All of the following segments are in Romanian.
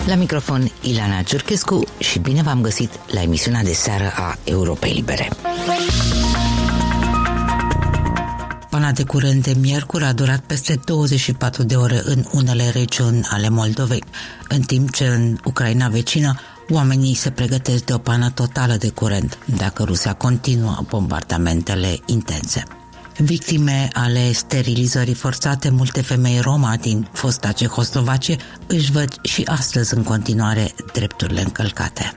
La microfon Ileana Ciurchescu și bine v-am găsit la emisiunea de seară a Europei Libere. Pana de curent de miercuri a durat peste 24 de ore în unele regiuni ale Moldovei, în timp ce în Ucraina vecină oamenii se pregătesc de o pană totală de curent dacă Rusia continuă bombardamentele intense. Victime ale sterilizării forțate, multe femei roma din fosta Cehoslovacie își văd și astăzi în continuare drepturile încălcate.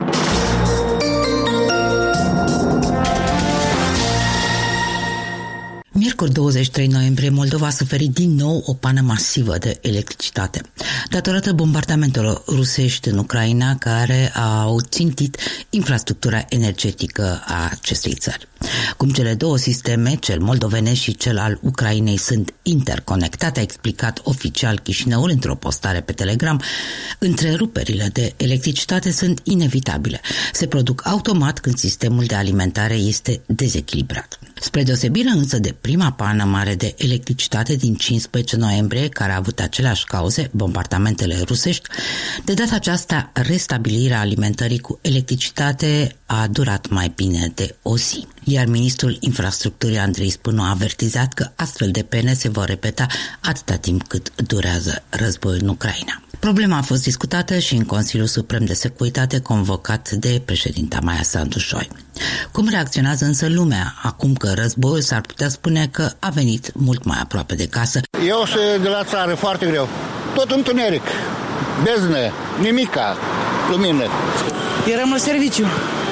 Miercuri 23 noiembrie, Moldova a suferit din nou o pană masivă de electricitate, datorată bombardamentelor rusești în Ucraina, care au țintit infrastructura energetică a acestei țări. Cum cele două sisteme, cel moldovenesc și cel al Ucrainei, sunt interconectate, a explicat oficial Chișinăul într-o postare pe Telegram, întreruperile de electricitate sunt inevitabile. Se produc automat când sistemul de alimentare este dezechilibrat. Spre deosebire însă de prima pană mare de electricitate din 15 noiembrie, care a avut aceleași cauze, bombardamentele rusești, de data aceasta restabilirea alimentării cu electricitate a durat mai bine de o zi. Iar ministrul infrastructurii Andrei Spânu a avertizat că astfel de pene se vor repeta atâta timp cât durează războiul în Ucraina. Problema a fost discutată și în Consiliul Suprem de Securitate convocat de președinta Maia Sandu-Șoi. Cum reacționează însă lumea acum că războiul s-ar putea spune că a venit mult mai aproape de casă? Eu sunt de la țară, foarte greu. Tot întuneric, beznă, nimica, lumină. Eram la serviciu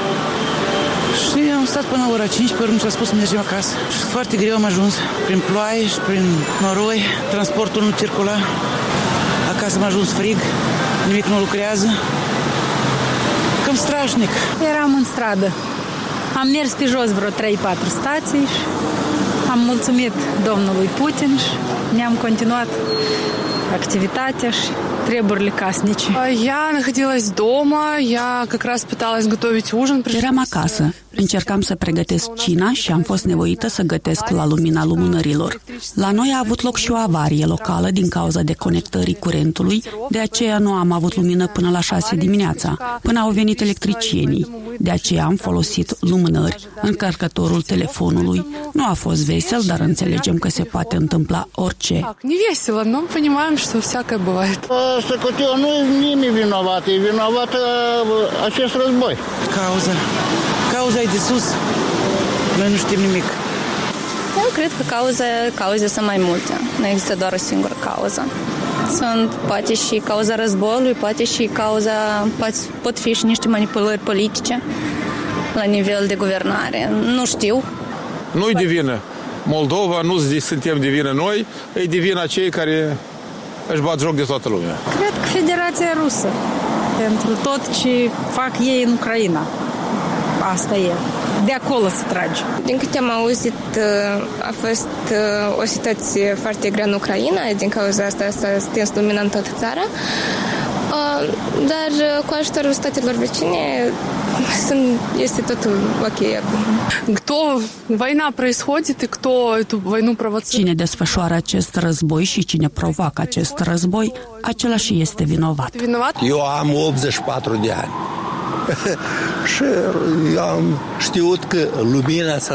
și am stat până la ora 5, pe urmă s-a spus să mergem acasă. Și foarte greu am ajuns, prin ploaie și prin noroi, transportul nu circula. Acasă m-a ajuns frig, nimic nu lucrează. Cam strașnic. Eram în stradă. Am mers pe jos vreo 3-4 stații și am mulțumit domnului Putin și ne-am continuat activitatea și treburile casnice. Я находилась дома, я как раз пыталась готовить ужин. Eram acasă. Încercam să pregătesc cina și am fost nevoită să gătesc la lumina lumânărilor. La noi a avut loc și o avarie locală din cauza deconectării curentului, de aceea nu am avut lumină până la 6 dimineața, până au venit electricienii. De aceea am folosit lumânări. Încărcătorul telefonului nu a fost vesel, dar înțelegem că se poate întâmpla orice. Не весело, но понимаем, что всякое бывает. Săcutiu nu e nimeni vinovat, e vinovat acest război. Cauza e de sus. Noi nu știm nimic. Eu cred că cauze sunt mai multe. Nu există doar o singură cauză. Sunt poate și cauza războiului, poate și pot fi și niște manipulări politice la nivel de guvernare. Nu știu. Nu-i de vină Moldova, nu suntem de vină noi, e de vină cei care își bat joc de toată lumea. Cred că Federația Rusă, pentru tot ce fac ei în Ucraina. Asta e. De acolo se trage. Din câte am auzit, a fost o situație foarte grea în Ucraina, din cauza asta s-a stins lumina în toată țara, dar cu ajutorul statelor vecine este totul ok acum. Война происходит, и кто эту войну провоцирует? Cine desfășoară acest război și cine provoacă acest război, același este vinovat. Eu am 84 de ani. Și am știut că lumina s-a